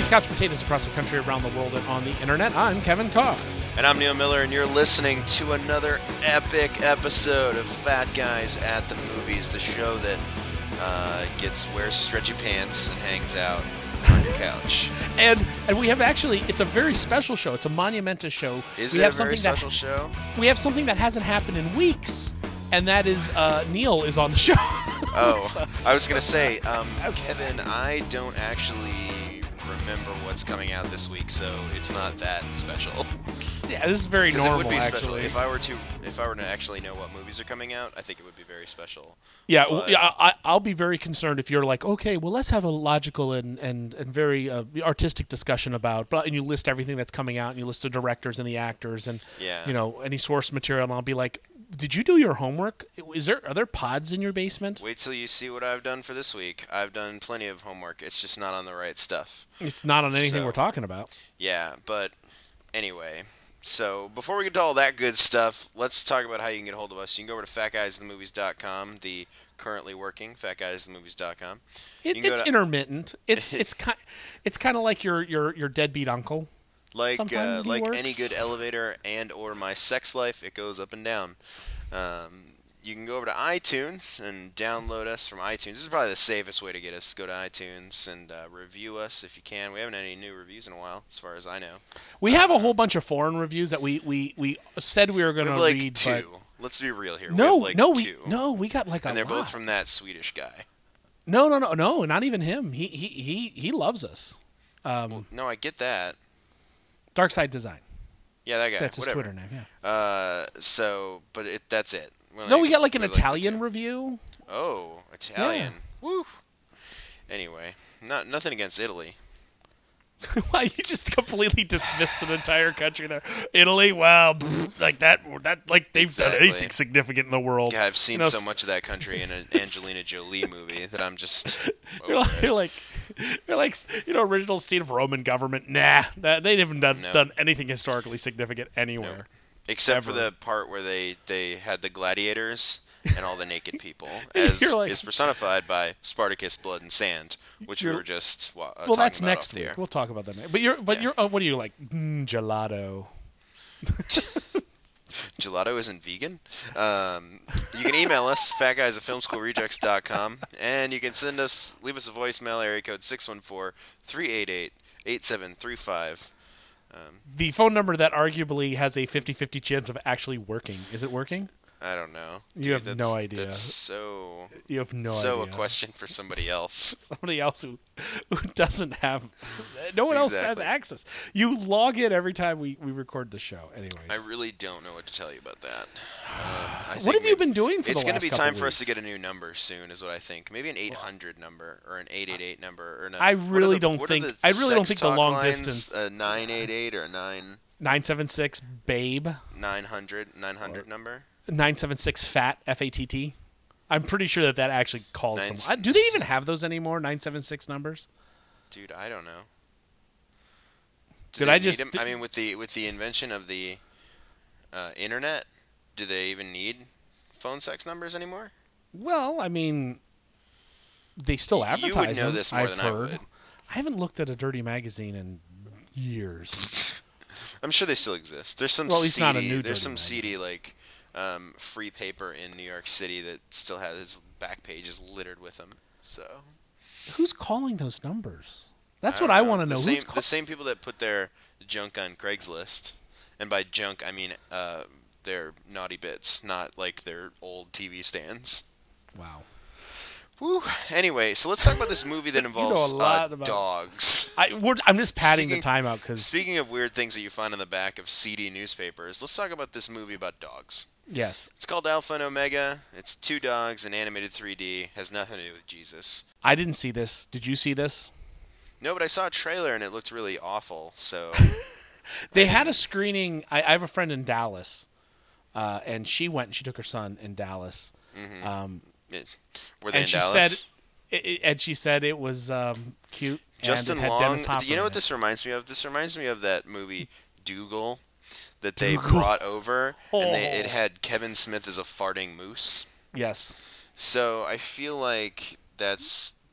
Couch Potatoes across the country, around the world, and on the internet. I'm Kevin Carr. And I'm Neil Miller, and you're listening to another epic episode of Fat Guys at the Movies, the show that wears stretchy pants and hangs out on your couch. And we have actually, it's a very special show. It's a monumentous show. Is it a very special show? We have something that hasn't happened in weeks, and that is Neil is on the show. Oh, I was going to say, Kevin, I don't actually remember what's coming out this week, so it's not that special. Yeah, this is very normal. It would be actually. special if I were to actually know what movies are coming out. I think it would be very special. Yeah, I'll be very concerned if you're like, okay, well, let's have a logical and very artistic discussion about, and you list everything that's coming out, and you list the directors and the actors, and any source material, and I'll be like, did you do your homework? Are there pods in your basement? Wait till you see what I've done for this week. I've done plenty of homework. It's just not on the right stuff. It's not on anything we're talking about. Yeah, but anyway. So, before we get to all that good stuff, let's talk about how you can get a hold of us. You can go over to fatguysthemovies.com, the currently working fatguysthemovies.com. It's intermittent. It's kind of like your deadbeat uncle. Like any good elevator and or my sex life, it goes up and down. You can go over to iTunes and download us from iTunes. This is probably the safest way to get us. Go to iTunes and review us if you can. We haven't had any new reviews in a while, as far as I know. We have a whole bunch of foreign reviews that we said we were going to read. Two. Let's be real here. No, we got like a and they're lot. both from that Swedish guy. No, not even him. He loves us. No, I get that. Dark Side Design. Yeah, that guy. That's his Whatever. Twitter name. Yeah. That's it. We got like an Italian review. Oh, Italian. Yeah. Woo. Anyway, nothing against Italy. Why you just completely dismissed an entire country there? Italy, wow, like that like they've done anything significant in the world. Yeah, I've seen so much of that country in an Angelina Jolie movie that I'm just. You're like, original seat of Roman government. Nah, they haven't done anything historically significant anywhere. Nope. Except for the part where they had the gladiators and all the naked people, as is personified by Spartacus, Blood and Sand, which we were just talking that's about next off week. the air. We'll talk about that next. But what are you like? Gelato. Gelato isn't vegan. You can email us, fatguys@filmschoolrejects.com, and you can leave us a voicemail, area code 614-388-8735. The phone number that arguably has a 50-50 chance of actually working. Is it working? I don't know. You have no idea. That's so. You have no idea. So a question for somebody else. Somebody else who doesn't have. No one else has access. You log in every time we record the show. Anyways, I really don't know what to tell you about that. What have you been doing for the last couple It's going to be time for us to weeks? get a new number soon, is what I think. Maybe an 800 number or an 888 number. Or I really don't think the long lines, distance. A 988 or a 976 babe. 900 number. 976 fat FATT. I'm pretty sure that actually calls someone. Do they even have those anymore? 976 numbers? Dude, I don't know. With the invention of the internet, do they even need phone sex numbers anymore? Well, I mean, they still advertise them. You would know this more than I would. I haven't looked at a dirty magazine in years. I'm sure they still exist. There's some seedy like free paper in New York City that still has its back pages littered with them. So, who's calling those numbers? That's what I want to know. The same people that put their junk on Craigslist, and by junk I mean their naughty bits, not like their old TV stands. Wow. Woo. Anyway, so let's talk about this movie that involves dogs. I'm just padding the time out because. Speaking of weird things that you find on the back of seedy newspapers, let's talk about this movie about dogs. Yes. It's called Alpha and Omega. It's two dogs in animated 3D. Has nothing to do with Jesus. I didn't see this. Did you see this? No, but I saw a trailer and it looked really awful. So they had a screening. I have a friend in Dallas, and she went and she took her son in Dallas. Mm-hmm. Were they in Dallas? She said it was cute. Justin and it had Long. Dennis Hopper You know what this reminds me of? This reminds me of that movie Dougal that they brought over, and it had Kevin Smith as a farting moose. Yes. So I feel like that's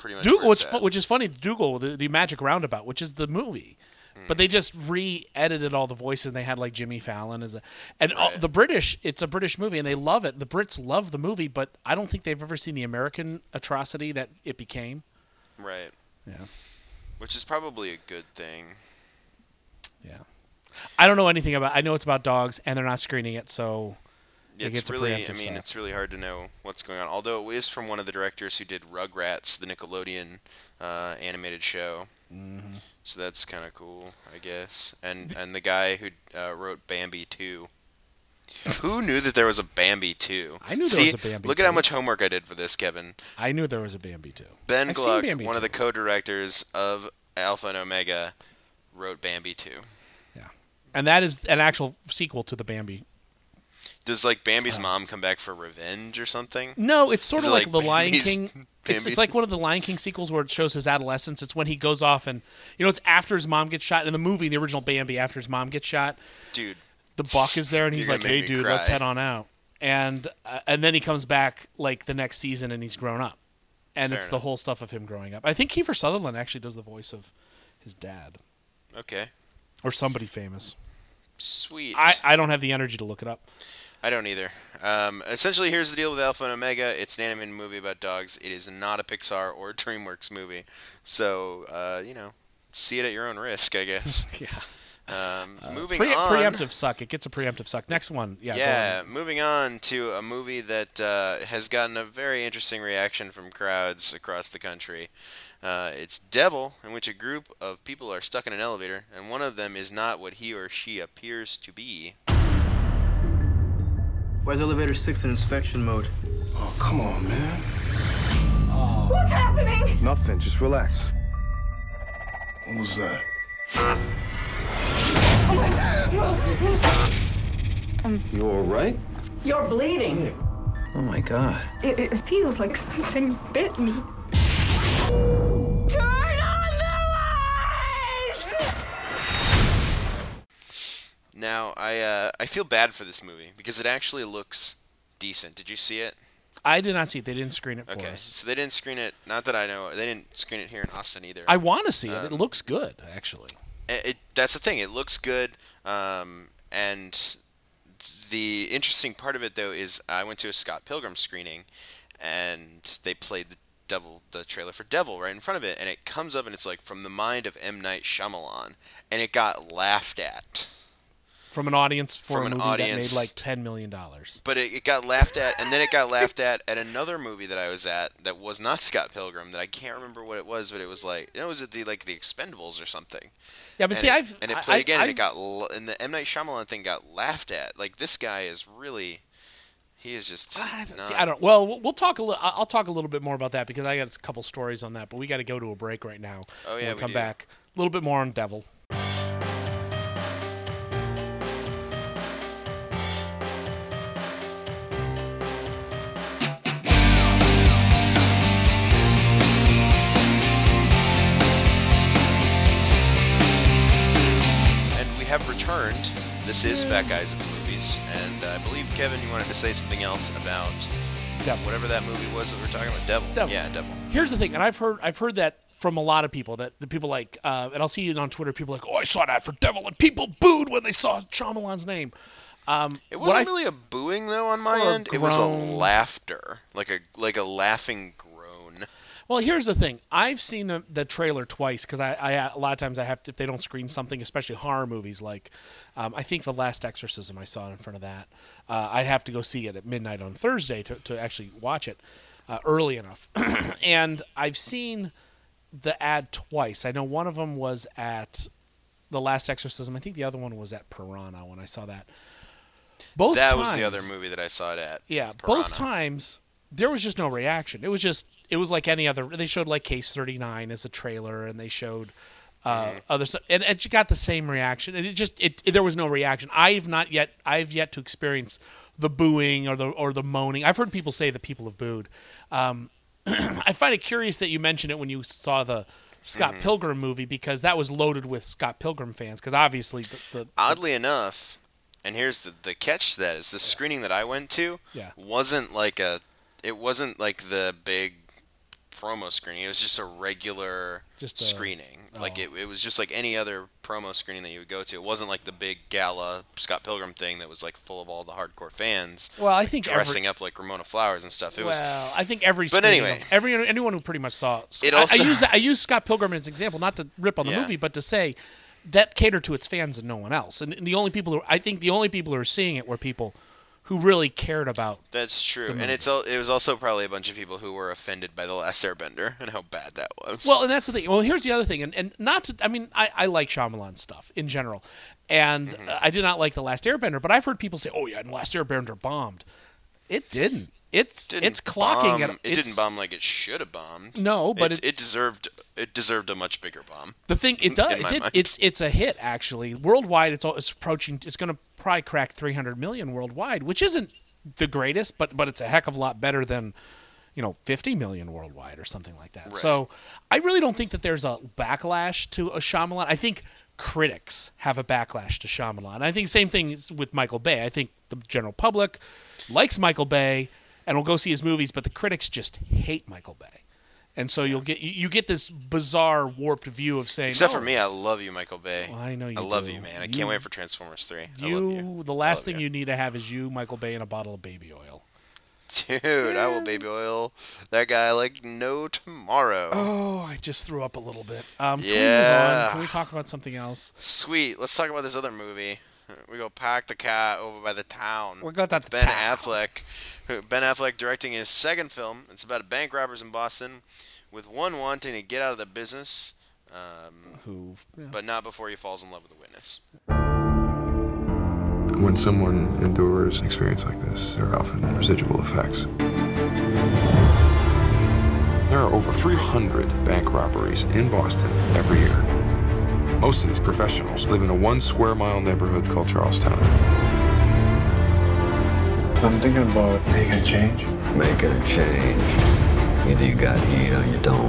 pretty much Dougal, where which is funny. Dougal, the Magic Roundabout, which is the movie. But they just re-edited all the voices, and they had like Jimmy Fallon the British. It's a British movie, and they love it. The Brits love the movie, but I don't think they've ever seen the American atrocity that it became. Right. Yeah. Which is probably a good thing. Yeah. I don't know anything about. I know it's about dogs, and they're not screening it, so it's really. I mean, it's really hard to know what's going on. Although it is from one of the directors who did Rugrats, the Nickelodeon animated show. Mm-hmm. So that's kind of cool, I guess. And the guy who wrote Bambi 2. Who knew that there was a Bambi 2? I knew there was a Bambi 2. Look at how much homework I did for this, Kevin. I knew there was a Bambi 2. Ben Gluck, one of the co-directors of Alpha and Omega, wrote Bambi 2. Yeah. And that is an actual sequel to the Bambi. Does, like, Bambi's mom come back for revenge or something? No, it's sort of like The Lion Bambi's King. It's like one of the Lion King sequels where it shows his adolescence. It's when he goes off and, it's after his mom gets shot. In the movie, the original Bambi, after his mom gets shot. Dude. The buck is there, and he's like, hey, dude, let's head on out. And then he comes back, like, the next season, and he's grown up. And it's the whole stuff of him growing up. I think Kiefer Sutherland actually does the voice of his dad. Okay. Or somebody famous. Sweet. I don't have the energy to look it up. I don't either. Essentially, here's the deal with Alpha and Omega. It's an animated movie about dogs. It is not a Pixar or DreamWorks movie. So, see it at your own risk, I guess. Yeah. Moving on. Preemptive suck. It gets a preemptive suck. Next one. Yeah, moving on to a movie that has gotten a very interesting reaction from crowds across the country. It's Devil, in which a group of people are stuck in an elevator, and one of them is not what he or she appears to be. Where's elevator 6 in inspection mode? Oh, come on, man. What's happening? Nothing, just relax. What was that? You all right? You're bleeding. Oh my God. It feels like something bit me. Turn on the lights! Now, I feel bad for this movie because it actually looks decent. Did you see it? I did not see it. They didn't screen it for us. Okay, so they didn't screen it. Not that I know. They didn't screen it here in Austin either. I want to see it. It looks good, actually. That's the thing. It looks good. And the interesting part of it, though, is I went to a Scott Pilgrim screening, and they played the trailer for Devil right in front of it, and it comes up and it's like from the mind of M. Night Shyamalan, and it got laughed at. From an audience for a movie that made like $10 million. But it got laughed at, and then it got laughed at another movie that I was at that was not Scott Pilgrim, that I can't remember what it was, but it was like, it was at the Expendables or something. Yeah, but and it played again, and it got, and the M. Night Shyamalan thing got laughed at. Like, this guy is really, he is just. I don't. Well, we'll talk a little. I'll talk a little bit more about that because I got a couple stories on that. But we got to go to a break right now. Oh yeah, we'll come back a little bit more on Devil. Have returned. This is Fat Guys at the Movies, and I believe, Kevin, you wanted to say something else about Devil. Whatever that movie was that we were talking about. Devil. Yeah, Devil. Here's the thing, and I've heard that from a lot of people, that the people like, and I'll see it on Twitter, people like, oh, I saw that for Devil, and people booed when they saw Shyamalan's name. It wasn't really a booing, though, on my end. It was a laughter, like a laughing groan. Well, here's the thing. I've seen the trailer twice because I a lot of times I have to, if they don't screen something, especially horror movies, like I think The Last Exorcism, I saw it in front of that. I'd have to go see it at midnight on Thursday to actually watch it early enough. And I've seen the ad twice. I know one of them was at The Last Exorcism. I think the other one was at Piranha when I saw that. That was the other movie that I saw it at. Yeah, Piranha. Both times there was just no reaction. It was like any other. They showed like Case 39 as a trailer, and they showed other stuff, and it got the same reaction. And there was no reaction. I've yet to experience the booing or the moaning. I've heard people say that people have booed. I find it curious that you mentioned it when you saw the Scott Pilgrim movie, because that was loaded with Scott Pilgrim fans. Because obviously, oddly enough, and here's the catch to that is the screening that I went to wasn't like the big promo screening. It was just a regular screening. Like it was just like any other promo screening that you would go to. It wasn't like the big gala Scott Pilgrim thing that was like full of all the hardcore fans. Well, I think dressing up like Ramona Flowers and stuff. I think every. But anyway, anyone who pretty much saw it. Also, I use Scott Pilgrim as an example, not to rip on the movie, but to say that catered to its fans and no one else. And the only people who are seeing it were people who really cared about. That's true, and it was also probably a bunch of people who were offended by The Last Airbender and how bad that was. Well, and that's the thing. Well, here's the other thing, and not to. I mean, I like Shyamalan stuff in general, and I did not like The Last Airbender, but I've heard people say, "Oh yeah, and The Last Airbender bombed." It didn't. It's clocking at. It didn't bomb like it should have bombed. No, but it deserved a much bigger bomb. The thing it does, it's a hit actually worldwide. It's approaching. It's going to probably crack 300 million worldwide, which isn't the greatest, but it's a heck of a lot better than 50 million worldwide or something like that. Right. So I really don't think that there's a backlash to a Shyamalan. I think critics have a backlash to Shyamalan. I think same thing with Michael Bay. I think the general public likes Michael Bay and will go see his movies, but the critics just hate Michael Bay. And so you get this bizarre warped view of saying, except for me, I love you, Michael Bay. Well, I know you. I love you, man. I can't wait for Transformers 3. The last thing you need to have is you, Michael Bay, and a bottle of baby oil. Dude, I will baby oil that guy like no tomorrow. Oh, I just threw up a little bit. Yeah. Can we move on? Can we talk about something else? Sweet. Let's talk about this other movie. We go Pack the Cat over by the town. We're going to Ben Affleck. Ben Affleck directing his second film. It's about bank robbers in Boston, with one wanting to get out of the business, but not before he falls in love with a witness. When someone endures an experience like this, there are often residual effects. There are over 300 bank robberies in Boston every year. Most of these professionals live in a 1 square mile neighborhood called Charlestown. I'm thinking about making a change. Making a change. Either you got heat or you don't.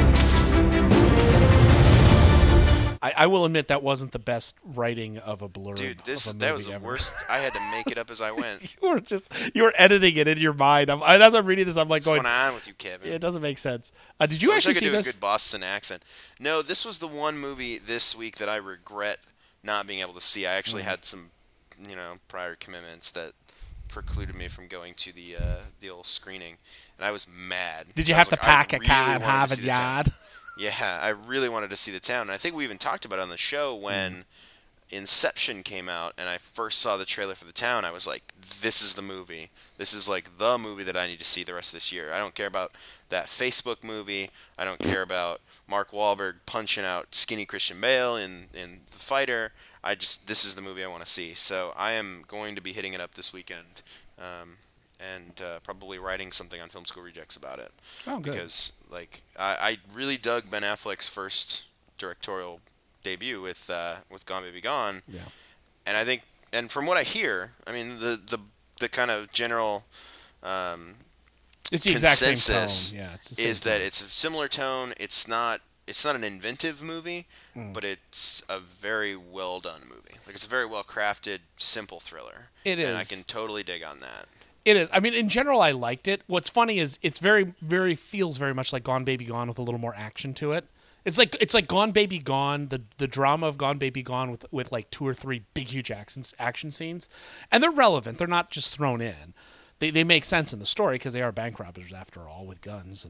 I will admit that wasn't the best writing of a blurb. Dude, that was the worst. I had to make it up as I went. you were editing it in your mind. As I'm reading this, I'm like, what's going on with you, Kevin? Yeah, it doesn't make sense. Did you actually see this? I could do a good Boston accent. No, this was the one movie this week that I regret not being able to see. I actually had some, prior commitments that precluded me from going to the old screening, and I was mad. Did you have to pack a car and have a yard? Yeah, I really wanted to see the town. And I think we even talked about it on the show when Inception came out and I first saw the trailer for the town. I was like, this is the movie. This is like the movie that I need to see the rest of this year. I don't care about that Facebook movie. I don't care about Mark Wahlberg punching out skinny Christian Bale in The Fighter. This is the movie I want to see. So I am going to be hitting it up this weekend. And probably writing something on Film School Rejects about it. Oh, good. Because I really dug Ben Affleck's first directorial debut with Gone Baby Gone. Yeah. And I think, and from what I hear, I mean the kind of general it's the exact consensus same tone. Yeah, it's the same is tone. that it's a similar tone. It's not an inventive movie, but it's a very well done movie. Like it's a very well crafted, simple thriller. It is. And I can totally dig on that. It is. I mean, in general, I liked it. What's funny is it's very, very feels very much like Gone Baby Gone with a little more action to it. It's like Gone Baby Gone, the drama of Gone Baby Gone with like 2 or 3 big, huge action scenes, and they're relevant. They're not just thrown in. They make sense in the story because they are bank robbers after all with guns.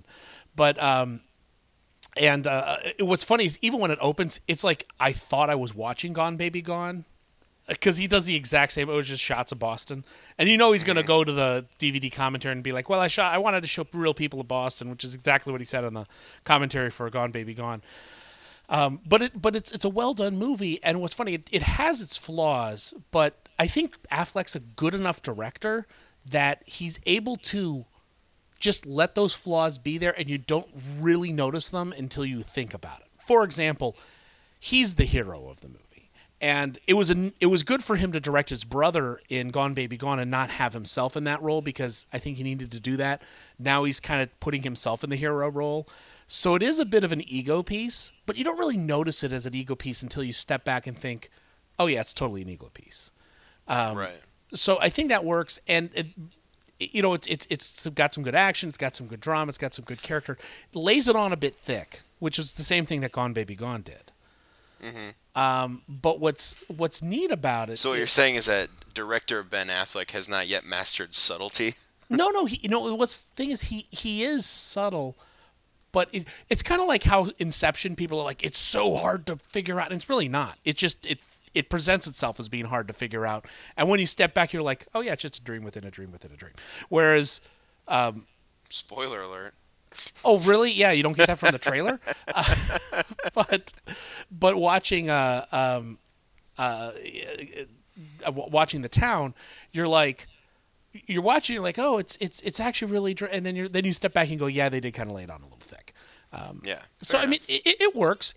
What's funny is even when it opens, it's like I thought I was watching Gone Baby Gone. Because he does the exact same. It was just shots of Boston, and he's going to go to the DVD commentary and be like, "Well, I wanted to show real people of Boston," which is exactly what he said on the commentary for Gone Baby Gone. But it's a well done movie, and what's funny, it has its flaws, but I think Affleck's a good enough director that he's able to just let those flaws be there, and you don't really notice them until you think about it. For example, he's the hero of the movie. And it was good for him to direct his brother in Gone Baby Gone and not have himself in that role because I think he needed to do that. Now he's kind of putting himself in the hero role. So it is a bit of an ego piece, but you don't really notice it as an ego piece until you step back and think, oh yeah, it's totally an ego piece. Right. So I think that works. And it's got some good action, it's got some good drama, it's got some good character. It lays it on a bit thick, which is the same thing that Gone Baby Gone did. But what's neat about it? So what you're saying is that director Ben Affleck has not yet mastered subtlety. No. What's the thing is he is subtle, but it's kind of like how Inception. People are like, it's so hard to figure out, and it's really not. It just it presents itself as being hard to figure out, and when you step back, you're like, oh yeah, it's just a dream within a dream within a dream. Whereas, spoiler alert. Oh really? Yeah, you don't get that from the trailer. But watching watching The Town, you're watching, you're like, oh, it's actually really, and then you step back and go, yeah, they did kind of lay it on a little thick. Yeah. So I mean, it works.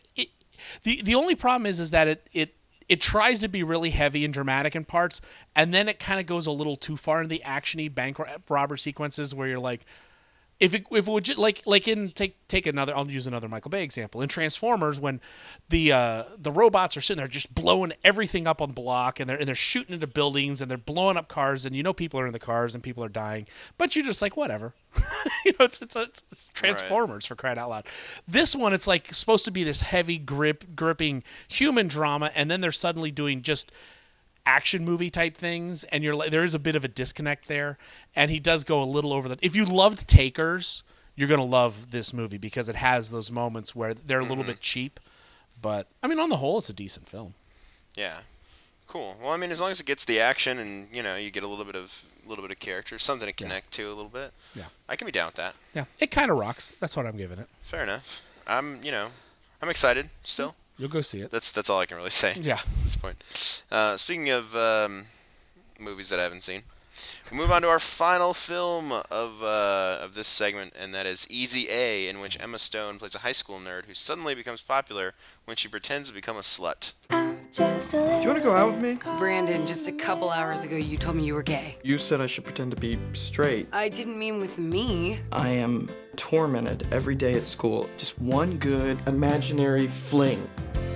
The only problem is that it tries to be really heavy and dramatic in parts, and then it kind of goes a little too far in the actiony bank robber sequences where you're like, if it would just, like in take another, I'll use another Michael Bay example in Transformers, when the robots are sitting there just blowing everything up on the block, and they're shooting into buildings, and they're blowing up cars, and people are in the cars and people are dying, but you're just like, whatever. It's Transformers, for crying out loud. This one, it's like supposed to be this heavy gripping human drama, and then they're suddenly doing just action movie type things, and there is a bit of a disconnect there, and he does go a little over the. If you loved Takers, you're gonna love this movie because it has those moments where they're a little bit cheap, but I mean, on the whole, it's a decent film. Yeah, cool. Well, I mean, as long as it gets the action and you get a little bit of character, something to connect to a little bit. Yeah, I can be down with that. Yeah, it kind of rocks. That's what I'm giving it. Fair enough. I'm excited still. You'll go see it. That's all I can really say. Yeah. At this point. Speaking of movies that I haven't seen, we move on to our final film of this segment, and that is Easy A, in which Emma Stone plays a high school nerd who suddenly becomes popular when she pretends to become a slut. Do you want to go out with me? Brandon, just a couple hours ago you told me you were gay. You said I should pretend to be straight. I didn't mean with me. I am tormented every day at school. Just one good imaginary fling.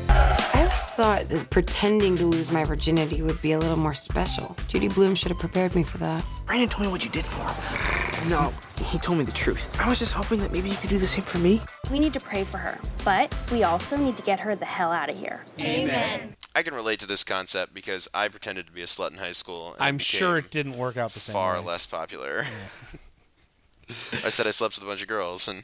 I always thought that pretending to lose my virginity would be a little more special. Judy Blume should have prepared me for that. Brandon told me what you did for him. No, he told me the truth. I was just hoping that maybe you could do the same for me. We need to pray for her, but we also need to get her the hell out of here. Amen. I can relate to this concept because I pretended to be a slut in high school. And I'm sure it didn't work out the same way. Far less popular. Yeah. I said I slept with a bunch of girls, and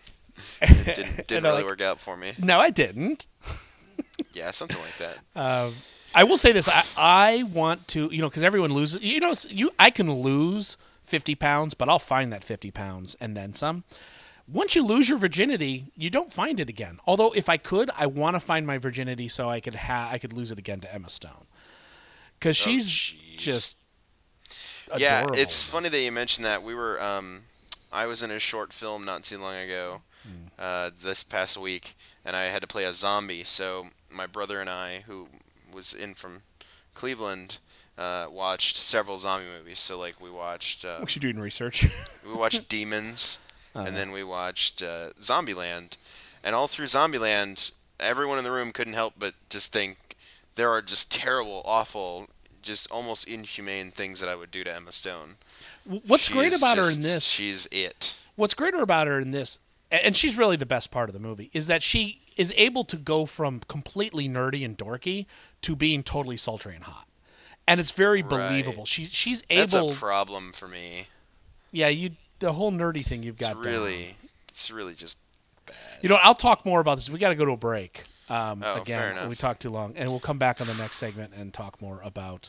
it didn't really work out for me. No, I didn't. Yeah, something like that. I will say this. I want to, because everyone loses. I can lose 50 pounds, but I'll find that 50 pounds and then some. Once you lose your virginity, you don't find it again. Although, if I could, I want to find my virginity so I could lose it again to Emma Stone, because she's just adorable. Yeah, it's funny that you mentioned that. We were, I was in a short film not too long ago, this past week, and I had to play a zombie. So my brother and I, who was in from Cleveland, watched several zombie movies. So we watched. What you doing research? We watched Demons. And then we watched Zombieland. And all through Zombieland, everyone in the room couldn't help but just think there are just terrible, awful, just almost inhumane things that I would do to Emma Stone. What's great about her in this? She's it. What's greater about her in this, and she's really the best part of the movie, is that she is able to go from completely nerdy and dorky to being totally sultry and hot. And it's very believable. She's able... That's a problem for me. Yeah, the whole nerdy thing you've got It's really just bad. I'll talk more about this. We got to go to a break. Fair Again, enough. we talked too long, and we'll come back on the next segment and talk more about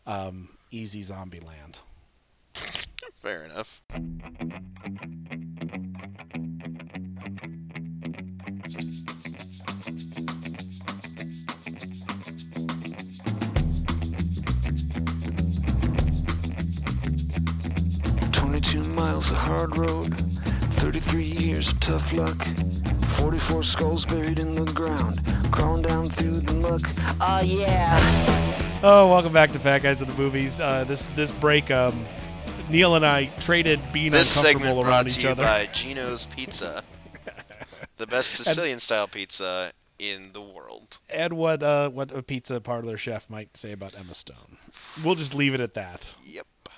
Easy Zombieland. Fair enough. Miles of hard road, 33 years of tough luck, 44 skulls buried in the ground, crawling down through the muck. Oh yeah. Oh, welcome back to Fat Guys at the Movies. This break, Neil and I traded being uncomfortable around each other. This segment brought to you by Gino's Pizza, the best Sicilian-style pizza in the world. And what a pizza parlor chef might say about Emma Stone. We'll just leave it at that. Yep.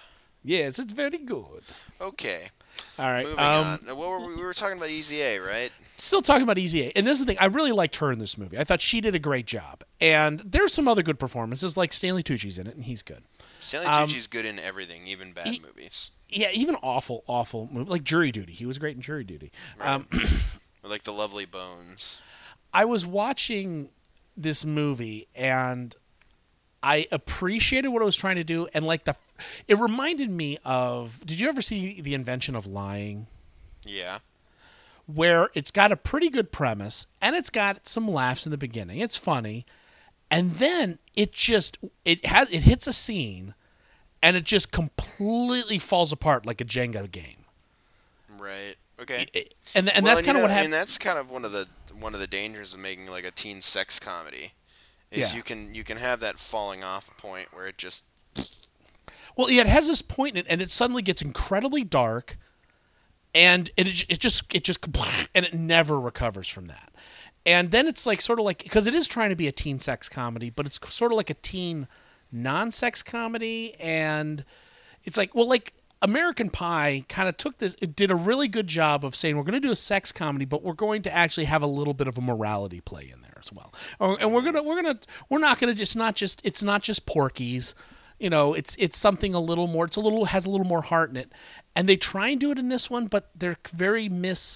Yes, it's very good. Okay. All right. Moving on. We were talking about Easy A, right? Still talking about Easy A. And this is the thing. I really liked her in this movie. I thought she did a great job. And there's some other good performances, like Stanley Tucci's in it, and he's good. Stanley Tucci's good in everything, even bad movies. Yeah, even awful movies. Like Jury Duty. He was great in Jury Duty. Right. Or like The Lovely Bones. I was watching this movie, and I appreciated what it was trying to do. And like it reminded me of, did you ever see The Invention of Lying? Yeah. Where it's got a pretty good premise, and it's got some laughs in the beginning. It's funny. And then it hits a scene, and it just completely falls apart like a Jenga game. Right. Okay. And that's kind of what happened. I mean, that's kind of one of the dangers of making like a teen sex comedy, is you can have that falling off point where it just. Well, yeah, it has this point in it, and it suddenly gets incredibly dark, and it just and it never recovers from that. And then it's like sort of like, because it is trying to be a teen sex comedy, but it's sort of like a teen non-sex comedy, and it's like, well, like American Pie kind of took this, it did a really good job of saying, we're going to do a sex comedy, but we're going to actually have a little bit of a morality play in there as well. And we're not going to it's not just Porky's, you know, it's something a little more, has a little more heart in it. And they try and do it in this one, but they're very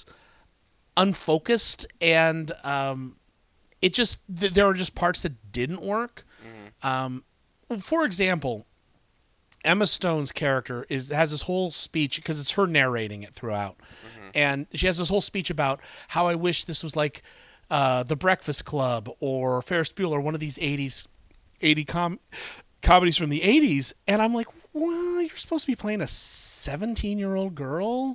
unfocused, and there are just parts that didn't work. For example, Emma Stone's character has this whole speech, because it's her narrating it throughout, and she has this whole speech about how I wish this was like The Breakfast Club or Ferris Bueller, one of these 80s comedies from the 80s, and I'm like, well, you're supposed to be playing a 17-year-old girl?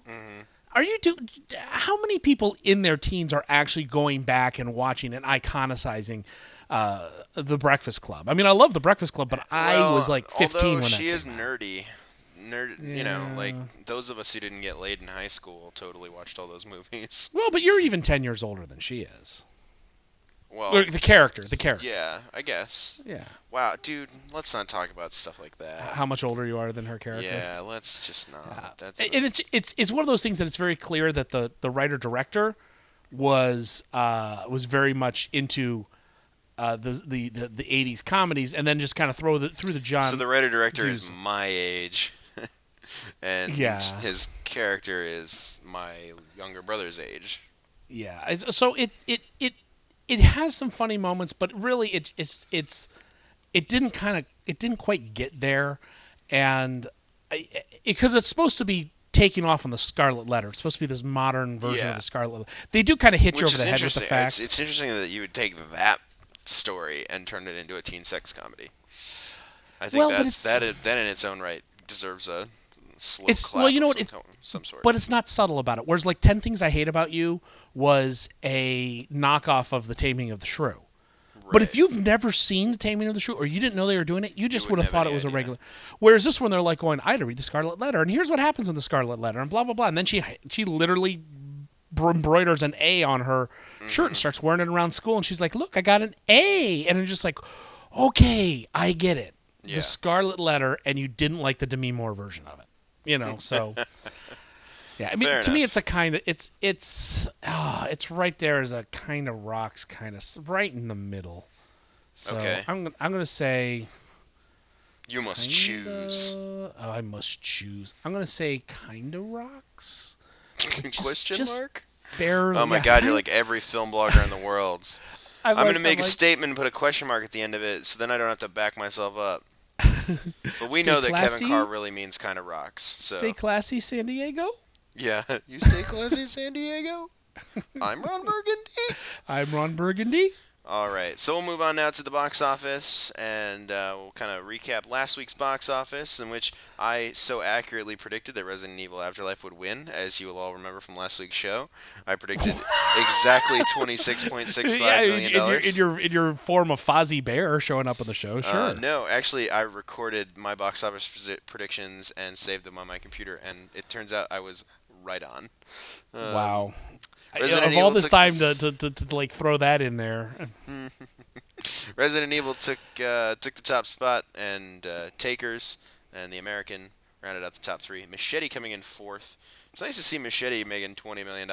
How many people in their teens are actually going back and watching and iconicizing The Breakfast Club? I mean, I love The Breakfast Club, but I was like 15 when that she is nerdy. You know, like those of us who didn't get laid in high school totally watched all those movies. Well, but you're even 10 years older than she is. Well, or the character. Yeah, I guess. Yeah. Wow, dude, let's not talk about stuff like that. How much older you are than her character? Yeah, let's just not. And it's one of those things that it's very clear that the writer director was very much into the 80s comedies, and then just kind of threw the John. So the writer director is my age, and his character is my younger brother's age. Yeah. So it has some funny moments, but really it didn't quite get there, and because it's supposed to be taking off on the Scarlet Letter. It's supposed to be this modern version of the Scarlet Letter. They do kind of hit you over the head with the fact. It's interesting that you would take that story and turn it into a teen sex comedy. I think that in its own right deserves a slow clap of some sort. But it's not subtle about it. Whereas like 10 Things I Hate About You was a knockoff of The Taming of the Shrew. Right. But if you've never seen The Taming of the Shrew, or you didn't know they were doing it, you just would have thought it was a regular. Whereas this one, they're like going, I had to read the Scarlet Letter, and here's what happens in the Scarlet Letter, and blah, blah, blah. And then she literally embroiders an A on her shirt and starts wearing it around school, and she's like, look, I got an A. And it's just like, okay, I get it. Yeah. The Scarlet Letter, and you didn't like the Demi Moore version of it. You know, so... Yeah, I mean, to me, it's a kind of it's right there as a Kind of Rocks, kind of right in the middle. So I'm gonna say you must choose. I must choose. I'm gonna say Kind of Rocks. Question mark? Barely. Oh my God, you're like every film blogger in the world. I'm gonna make a statement and put a question mark at the end of it, so then I don't have to back myself up. But we know that Kevin Carr really means Kind of Rocks. So. Stay classy, San Diego. Yeah, you stay classy, San Diego. I'm Ron Burgundy. I'm Ron Burgundy. All right, so we'll move on now to the box office, and we'll kind of recap last week's box office, in which I so accurately predicted that Resident Evil Afterlife would win, as you will all remember from last week's show. I predicted exactly $26.65 million. In your form of Fozzie Bear showing up on the show, sure. No, actually, I recorded my box office predictions and saved them on my computer, and it turns out I was right on. Wow. Of all this time to like throw that in there. Resident Evil took the top spot, and Takers and The American rounded out the top 3. Machete coming in 4th. It's nice to see Machete making $20 million.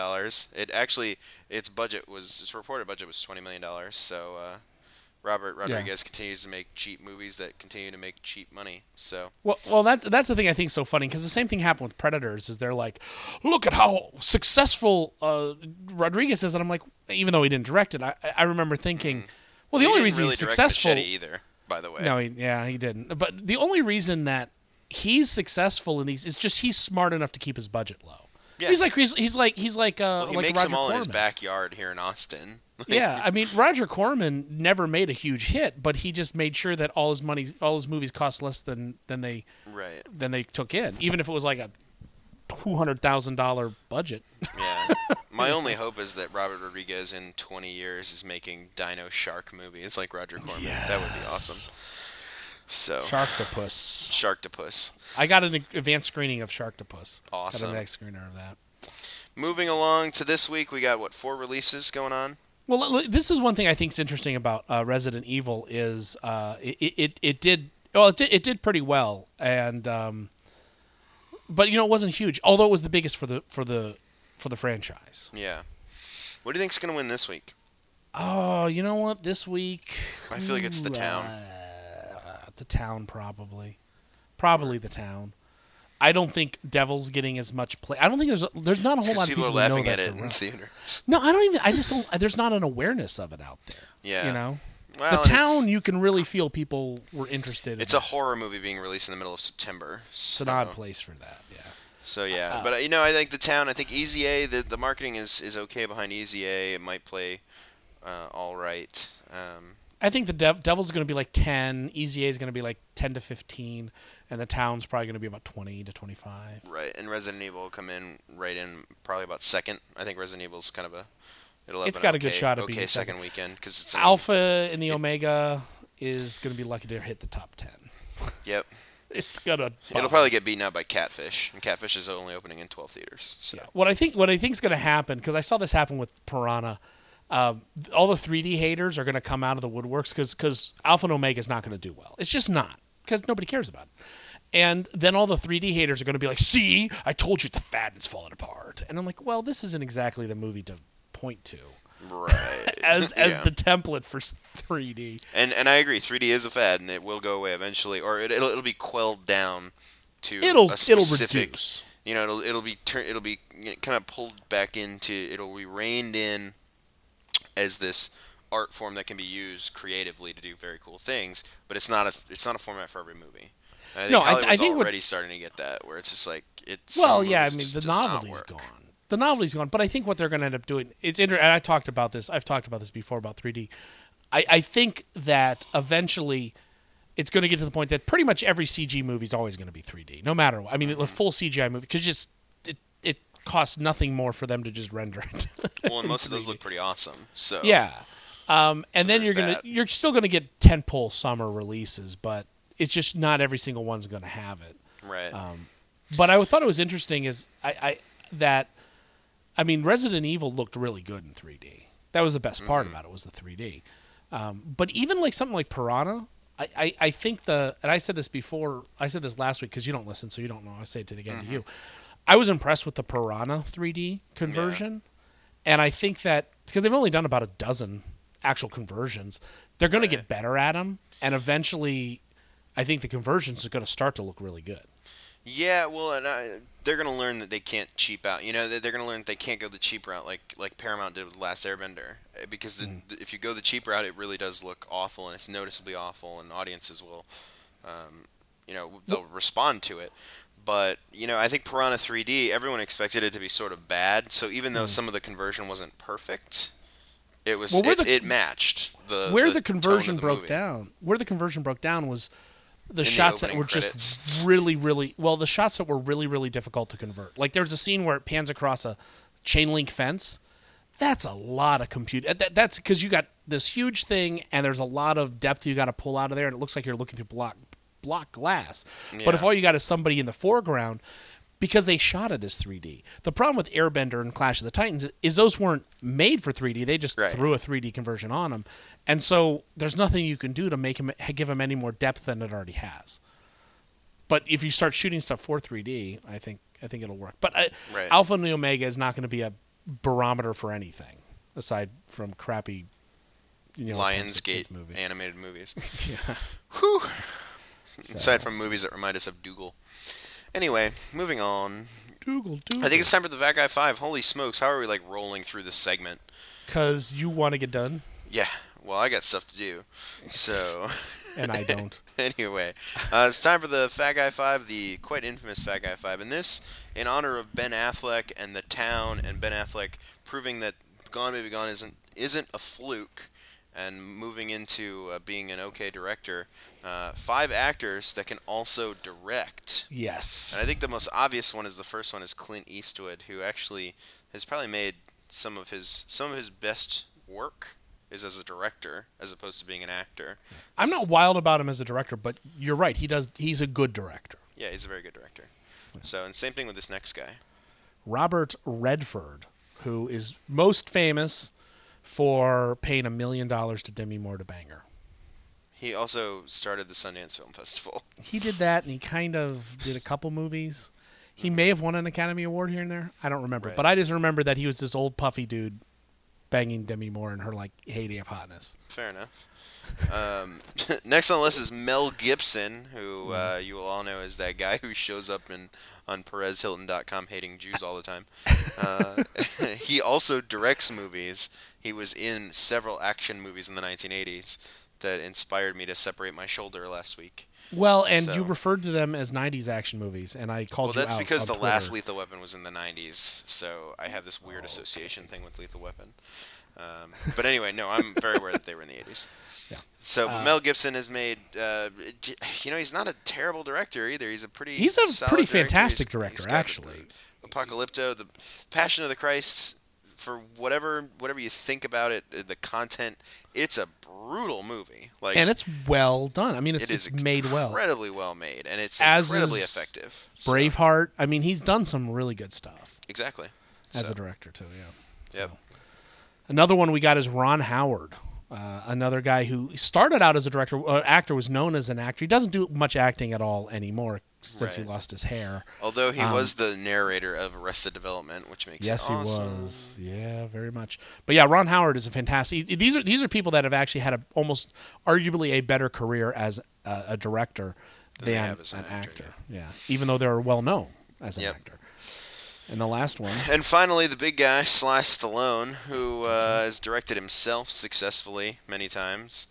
Its reported budget was $20 million. So Robert Rodriguez continues to make cheap movies that continue to make cheap money. So well, that's the thing I think is so funny, because the same thing happened with Predators. Is they're like, look at how successful Rodriguez is, and I'm like, even though he didn't direct it, I remember thinking, well, the only reason he's successful either, by the way. No, he didn't. But the only reason that he's successful in these is just he's smart enough to keep his budget low. Yeah. He's like he like makes Roger them all Corman. in his backyard here in Austin. Yeah, I mean, Roger Corman never made a huge hit, but he just made sure that all his movies cost less than they took in, even if it was like a $200,000 budget. Yeah. My only hope is that Robert Rodriguez in 20 years is making Dino Shark movies like Roger Corman. Yes. That would be awesome. So Sharktopus. I got an advanced screening of Sharktopus. Awesome. Got an next screener of that. Moving along to this week, we got 4 releases going on. Well, this is one thing I think is interesting about Resident Evil is it did pretty well, and but it wasn't huge, although it was the biggest for the franchise. Yeah. What do you think's going to win this week? Oh, you know what? This week I feel like it's The Town. The Town, probably The Town. I don't think Devil's getting as much play. I don't think there's not a whole lot of people are laughing at it in theaters. No, I just don't. There's not an awareness of it out there. Yeah. Well, The Town, you can really feel people were interested in. It's a horror movie being released in the middle of September. It's an odd place for that, yeah. So, yeah. But, I think The Town, I think Easy A, the marketing is okay behind Easy A. It might play all right. I think the Devil's going to be like 10, Easy A is going to be like 10 to 15, and The Town's probably going to be about 20 to 25. Right, and Resident Evil will come in right in probably about second. I think Resident Evil's kind of it's got a good shot at being second weekend. Cause it's Alpha in the Omega is going to be lucky to hit the top 10. Yep. It'll probably get beaten out by Catfish, and Catfish is only opening in 12 theaters. So. Yeah. What I think is going to happen, because I saw this happen with Piranha, all the 3D haters are going to come out of the woodworks because Alpha and Omega is not going to do well. It's just not, because nobody cares about it. And then all the 3D haters are going to be like, see, I told you it's a fad and it's falling apart. And I'm like, well, this isn't exactly the movie to point to. Right. as the template for 3D. And I agree, 3D is a fad, and it will go away eventually, or it'll be quelled down to a specific. It'll reduce. It'll be kind of pulled back into. It'll be reined in as this art form that can be used creatively to do very cool things, but it's not a format for every movie. And I think Hollywood's already starting to get that, where it's just like it's. Well, yeah, I mean the novelty's gone. The novelty's gone, but I think what they're going to end up doing, and I've talked about this before about 3D. I think that eventually it's going to get to the point that pretty much every CG movie is always going to be 3D, no matter what. I mean, a full CGI movie, because it costs nothing more for them to just render it. Well, and most of those look pretty awesome. So yeah, and then you're still going to get tentpole summer releases, but it's just not every single one's going to have it. Right. But I thought it was interesting I mean, Resident Evil looked really good in 3D. That was the best part about it, was the 3D. But even like something like Piranha, I think and I said this before, I said this last week because you don't listen, so you don't know. I say it again to you. I was impressed with the Piranha 3D conversion. Yeah. And I think that, because they've only done about a dozen actual conversions, they're going to get better at them. And eventually, I think the conversions are going to start to look really good. Yeah, well, and they're going to learn that they can't cheap out. They're going to learn that they can't go the cheap route like Paramount did with The Last Airbender. Because if you go the cheap route, it really does look awful, and it's noticeably awful, and audiences will, they'll respond to it. But, I think Piranha 3D, everyone expected it to be sort of bad. So even though some of the conversion wasn't perfect, it was it matched where the conversion broke down. Where the conversion broke down was the shots that were just really, really the shots that were really, really difficult to convert. Like there's a scene where it pans across a chain link fence. That's a lot of compute. That's because you got this huge thing, and there's a lot of depth you got to pull out of there, and it looks like you're looking through block glass. Yeah. But if all you got is somebody in the foreground, because they shot it as 3D. The problem with Airbender and Clash of the Titans is those weren't made for 3D. They just threw a 3D conversion on them. And so there's nothing you can do to give him any more depth than it already has. But if you start shooting stuff for 3D, I think it'll work. But Alpha and the Omega is not going to be a barometer for anything aside from crappy, Lionsgate animated movies. Yeah. Whew. Aside from movies that remind us of Dougal. Anyway, moving on. Dougal. I think it's time for the Fat Guy 5. Holy smokes, how are we rolling through this segment? Because you want to get done? Yeah. Well, I got stuff to do. So... And I don't. Anyway, it's time for the Fat Guy 5, the quite infamous Fat Guy 5. And this, in honor of Ben Affleck and The Town, and Ben Affleck proving that Gone Baby Gone isn't a fluke, and moving into being an okay director. 5 actors that can also direct. Yes. And I think the most obvious one is the first one is Clint Eastwood, who actually has probably made some of his best work is as a director as opposed to being an actor. I'm not wild about him as a director, but you're right. He's a good director. Yeah, he's a very good director. So, and same thing with this next guy. Robert Redford, who is most famous for paying $1 million to Demi Moore to bang her. He also started the Sundance Film Festival. He did that, and he kind of did a couple movies. He may have won an Academy Award here and there. I don't remember. Right. But I just remember that he was this old puffy dude banging Demi Moore in her heyday of hotness. Fair enough. Next on the list is Mel Gibson, who you will all know as that guy who shows up on PerezHilton.com hating Jews all the time. He also directs movies. He was in several action movies in the 1980s that inspired me to separate my shoulder last week. Well, and you referred to them as 90s action movies, and I called you out. Well, that's because the Twitter. last Lethal Weapon was in the 90s, so I have this weird association thing with Lethal Weapon. But anyway, no, I'm very aware that they were in the 80s. Yeah. So Mel Gibson has made, he's not a terrible director either. He's a pretty fantastic director, actually. Apocalypto, The Passion of the Christ, for whatever you think about it, the content, it's a brutal movie. And it's well done. I mean, it's made well. Incredibly well made, and it's incredibly effective. Braveheart. I mean, he's done some really good stuff. Exactly. As a director, too, yeah. Yep. Another one we got is Ron Howard. Another guy who started out as a actor, was known as an actor. He doesn't do much acting at all anymore since he lost his hair. Although he was the narrator of Arrested Development, which makes it awesome. Yes, he was. Yeah, very much. But yeah, Ron Howard is a fantastic. These are people that have actually had almost arguably a better career as a director than an actor. Yeah, even though they're well known as an actor. And the last one. And finally, the big guy, Sly Stallone, who has directed himself successfully many times.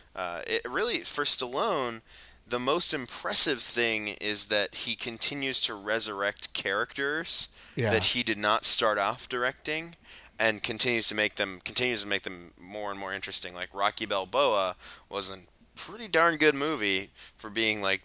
For Stallone, the most impressive thing is that he continues to resurrect characters that he did not start off directing, and continues to make them more and more interesting. Like Rocky Balboa was a pretty darn good movie for being the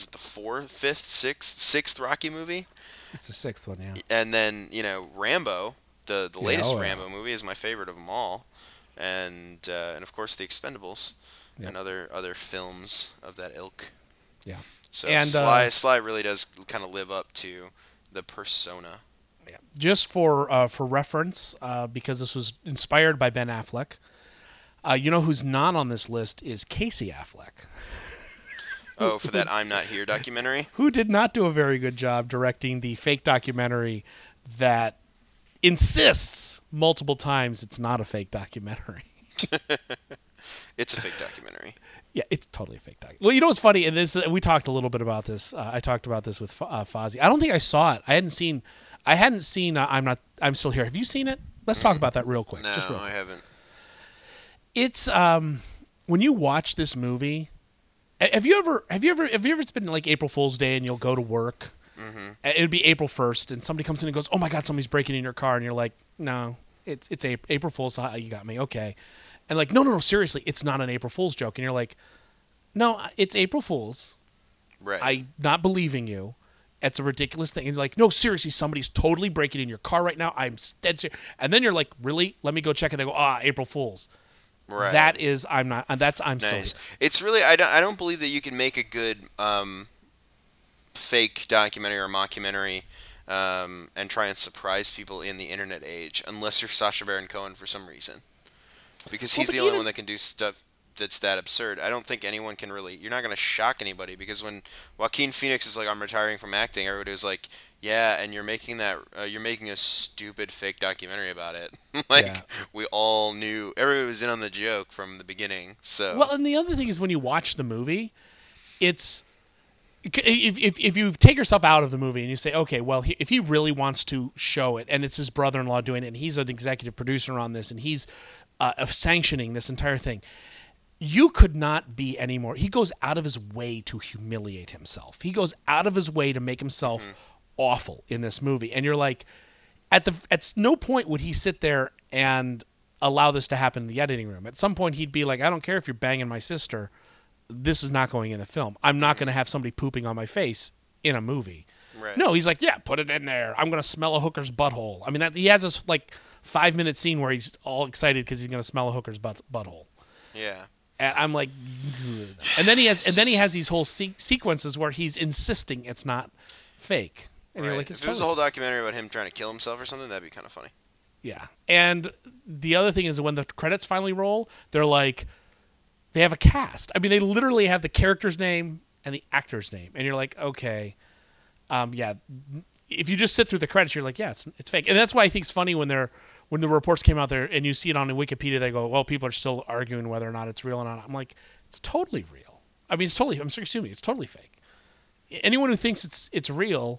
sixth Rocky movie. It's the 6th one, yeah. And then, Rambo, the latest Rambo movie is my favorite of them all. And of course, The Expendables and other films of that ilk. Yeah. So and, Sly really does kind of live up to the persona. Yeah. Just for reference, because this was inspired by Ben Affleck, who's not on this list is Casey Affleck. Oh, for that I'm Not Here documentary? Who did not do a very good job directing the fake documentary that insists multiple times it's not a fake documentary. It's a fake documentary. Yeah, it's totally a fake documentary. Well, you know what's funny? And we talked a little bit about this. I talked about this with Fozzie. I don't think I saw it. I hadn't seen I'm Still Here. Have you seen it? Let's talk about that real quick. No, just real quick. I haven't. It's when you watch this movie. Have you ever been April Fool's Day and you'll go to work? Mm-hmm. It would be April 1st and somebody comes in and goes, "Oh my God, somebody's breaking in your car," and you're like, "No, it's April Fool's. You got me, okay." And no, seriously, it's not an April Fool's joke, and you're like, "No, it's April Fool's. Right. I'm not believing you. It's a ridiculous thing." And you're like, "No, seriously, somebody's totally breaking in your car right now. I'm dead serious." And then you're like, "Really? Let me go check." And they go, April Fool's." Right. That is, I'm not. That's I'm nice. Still Here. It's really, I don't believe that you can make a good fake documentary or mockumentary and try and surprise people in the internet age unless you're Sacha Baron Cohen for some reason, because he's the only one that can do stuff. that's that absurd. I don't think anyone can really. You're not going to shock anybody because when Joaquin Phoenix is like, I'm retiring from acting, everybody was like, yeah, and you're making that. You're making a stupid fake documentary about it. We all knew. Everybody was in on the joke from the beginning. So well, and the other thing is when you watch the movie, it's if you take yourself out of the movie and you say, okay, well, if he really wants to show it, and it's his brother-in-law doing it, and he's an executive producer on this, and he's sanctioning this entire thing. You could not be any more. He goes out of his way to humiliate himself. He goes out of his way to make himself awful in this movie. And you're like, at no point would he sit there and allow this to happen in the editing room. At some point, he'd be like, I don't care if you're banging my sister. This is not going in the film. I'm not going to have somebody pooping on my face in a movie. Right. No, he's like, yeah, put it in there. I'm going to smell a hooker's butthole. I mean, he has this like 5-minute scene where he's all excited because he's going to smell a hooker's butthole. Yeah. And I'm like, ugh. and then he has these whole sequences where he's insisting it's not fake, and you're like, it's if it was a whole documentary about him trying to kill himself or something, that'd be kind of funny. Yeah, and the other thing is when the credits finally roll, they're like, they have a cast. I mean, they literally have the character's name and the actor's name, and you're like, okay, yeah. If you just sit through the credits, you're like, yeah, it's fake, and that's why I think it's funny when the reports came out there and you see it on Wikipedia, they go, well, people are still arguing whether or not it's real or not. I'm like, it's totally real. I mean, it's totally fake. Anyone who thinks it's real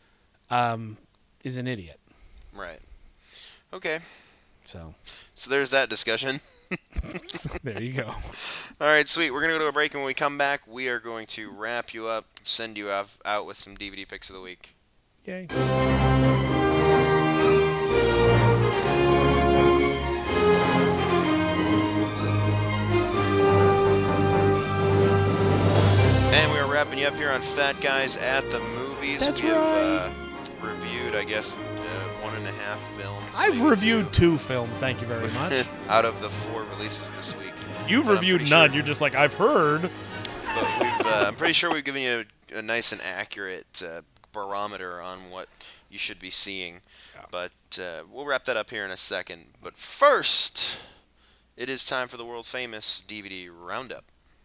is an idiot. Right. Okay. So there's that discussion. There you go. All right, sweet. We're going to go to a break, and when we come back, we are going to wrap you up, send you out with some DVD picks of the week. Yay. And we are wrapping you up here on Fat Guys at the Movies. That's we right. have reviewed, I guess, 1.5 films. I've reviewed 2 films, thank you very much. Out of the 4 releases this week. You've reviewed none. You're just like, I've heard. But I'm pretty sure we've given you a nice and accurate barometer on what you should be seeing. Yeah. But we'll wrap that up here in a second. But first, it is time for the world-famous DVD Roundup.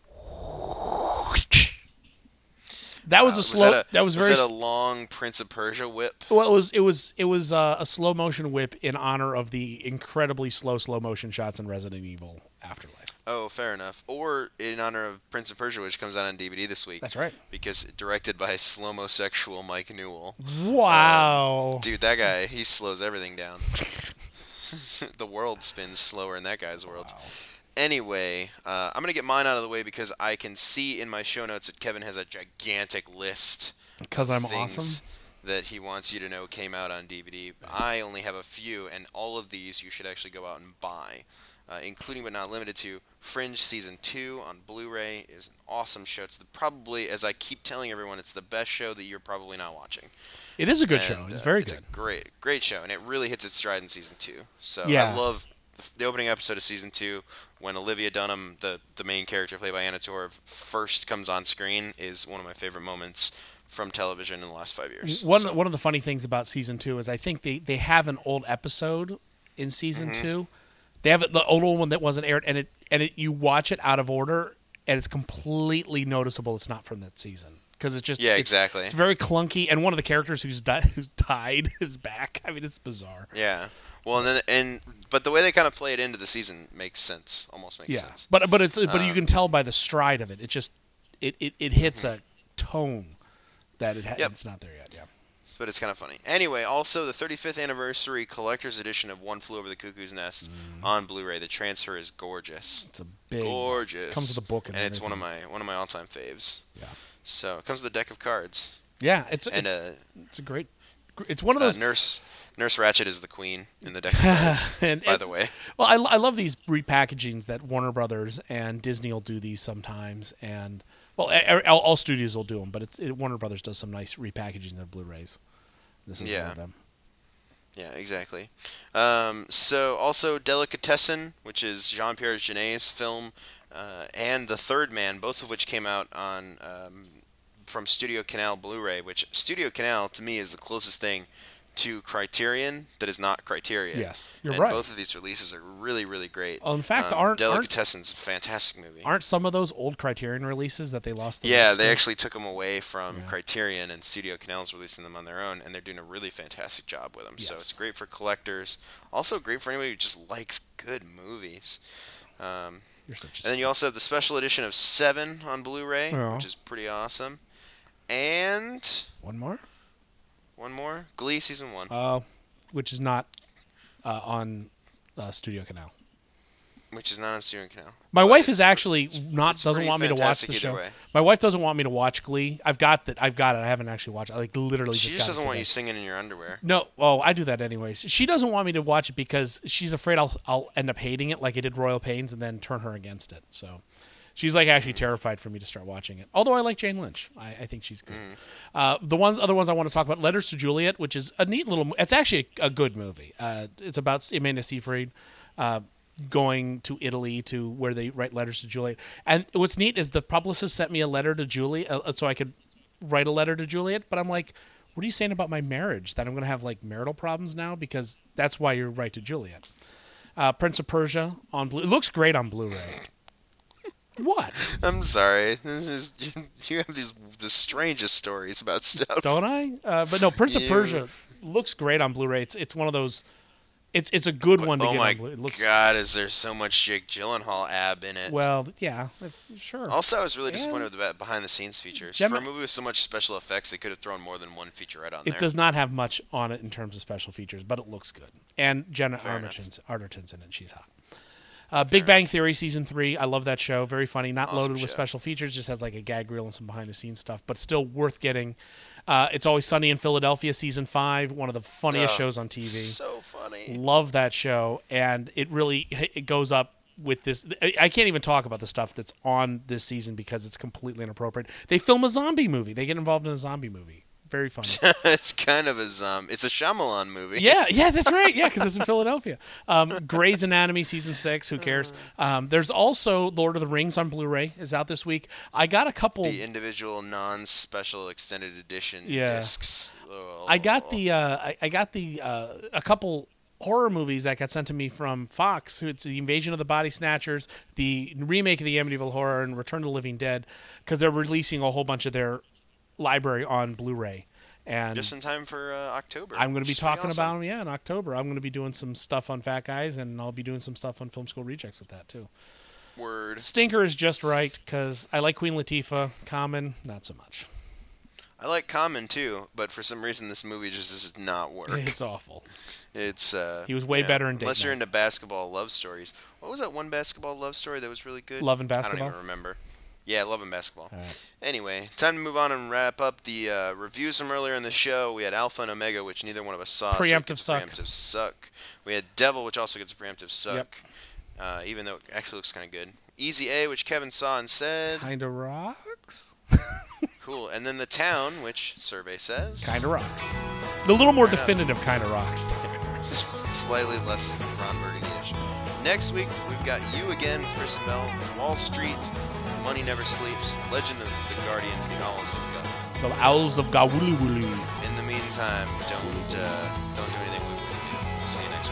That was Was that a long Prince of Persia whip? Well, it was a slow motion whip in honor of the incredibly slow motion shots in Resident Evil Afterlife. Oh, fair enough. Or in honor of Prince of Persia, which comes out on DVD this week. That's right. Because directed by slow-mo-sexual Mike Newell. Wow. Dude, that guy, he slows everything down. The world spins slower in that guy's world. Wow. Anyway, I'm going to get mine out of the way because I can see in my show notes that Kevin has a gigantic list. Because I'm awesome? That he wants you to know came out on DVD. I only have a few, and all of these you should actually go out and buy. Including but not limited to Fringe Season 2 on Blu-ray is an awesome show. It's probably, as I keep telling everyone, it's the best show that you're probably not watching. It is a good show. It's very good. It's a great show, and it really hits its stride in Season 2. So yeah. I love the opening episode of Season 2 when Olivia Dunham, the main character played by Anna Torv, first comes on screen is one of my favorite moments from television in the last 5 years. One of the funny things about Season 2 is I think they have an old episode in Season 2. They have the old one that wasn't aired, and you watch it out of order, and it's completely noticeable it's not from that season because it's just exactly. It's very clunky, and one of the characters who's died is back. I mean, it's bizarre. Yeah. Well, but the way they kind of play it into the season makes sense. Almost makes sense. But you can tell by the stride of it. It just it hits a tone that it's not there yet. Yeah. But it's kind of funny. Anyway, also the 35th anniversary collector's edition of One Flew Over the Cuckoo's Nest on Blu-ray. The transfer is gorgeous. It's a big gorgeous. It comes with a book and it's one of my all-time faves. Yeah. So it comes with a deck of cards. Yeah, it's a great. It's one of those. Nurse Ratched is the queen in the deck of cards. by the way. Well, I love these repackagings that Warner Brothers and Disney will do these sometimes, and. Well, all studios will do them, but Warner Brothers does some nice repackaging of Blu-rays. This is one of them. Yeah, exactly. So also Delicatessen, which is Jean-Pierre Genet's film, and The Third Man, both of which came out on from Studio Canal Blu-ray, which Studio Canal, to me, is the closest thing to Criterion that is not Criterion. Yes, you're and right. Both of these releases are really, really great. In fact, Delicatessen's a fantastic movie. Aren't some of those old Criterion releases that they lost? They actually took them away from Criterion, and Studio Canal's releasing them on their own, and they're doing a really fantastic job with them. Yes. So it's great for collectors. Also great for anybody who just likes good movies. And then you also have the special edition of 7 on Blu-ray, which is pretty awesome. And one more, Glee season 1, which is not on Studio Canal. Which is not on Studio Canal. My wife is actually doesn't want me to watch the show. My wife doesn't want me to watch Glee. I've got it. I haven't actually watched it. I literally she just doesn't want you singing in your underwear. No, I do that anyways. She doesn't want me to watch it because she's afraid I'll end up hating it like I did Royal Pains and then turn her against it. So she's like actually terrified for me to start watching it. Although I like Jane Lynch. I think she's good. The other ones I want to talk about, Letters to Juliet, which is a neat little. It's actually a good movie. It's about Amanda Seyfried going to Italy to where they write letters to Juliet. And what's neat is the publicist sent me a letter to Juliet so I could write a letter to Juliet. But I'm like, what are you saying about my marriage? That I'm going to have like marital problems now? Because that's why you write to Juliet. Prince of Persia on Blu. It looks great on Blu-ray. What? I'm sorry. This is you have the strangest stories about stuff. Don't I? But no, Prince of Persia looks great on Blu-ray. It's one of those. It's a good one to get on Blu-ray. Oh my God! Is there so much Jake Gyllenhaal ab in it? Well, yeah, sure. Also, I was really disappointed with the behind-the-scenes features. For a movie with so much special effects, they could have thrown more than one featurette on there. It does not have much on it in terms of special features, but it looks good. And Jenna Arterton's in it. She's hot. Big Bang Theory season 3. I love that show. Very funny. Not awesome loaded with special features. Just has like a gag reel and some behind-the-scenes stuff, but still worth getting. It's Always Sunny in Philadelphia season 5. One of the funniest shows on TV. So funny. Love that show, and it goes up with this. I can't even talk about the stuff that's on this season because it's completely inappropriate. They film a zombie movie. They get involved in a zombie movie. Very funny. It's kind of it's a Shyamalan movie. Yeah, that's right. Yeah, because it's in Philadelphia. Grey's Anatomy season 6. Who cares? There's also Lord of the Rings on Blu-ray is out this week. I got a couple. The individual non-special extended edition discs. Oh. I got a couple horror movies that got sent to me from Fox. It's the Invasion of the Body Snatchers, the remake of the Amityville Horror, and Return of the Living Dead, because they're releasing a whole bunch of their library on Blu-ray, and just in time for October. I'm going to be talking about them. Yeah, in October, I'm going to be doing some stuff on Fat Guys, and I'll be doing some stuff on Film School Rejects with that too. Word. Stinker is just right because I like Queen Latifah. Common, not so much. I like Common too, but for some reason this movie just does not work. It's awful. It's he was way better in Date unless Night. you're into basketball love stories. What was that one basketball love story that was really good? Love and Basketball. I don't even remember. Yeah, Love and Basketball. All right. Anyway, time to move on and wrap up the reviews from earlier in the show. We had Alpha and Omega, which neither one of us saw. Preemptive suck. We had Devil, which also gets a preemptive suck. Yep. Even though it actually looks kind of good. Easy A, which Kevin saw and said kinda rocks. Cool. And then The Town, which survey says kinda rocks. A little more definitive kinda rocks there. Slightly less Ron Burgundy-ish. Next week, we've got You Again with Chris and Mel, Wall Street, Money Never Sleeps, Legend of the Guardians, The Owls of Gaul. The Owls of Gawuli. In the meantime, don't do anything we wouldn't do. We'll see you next week.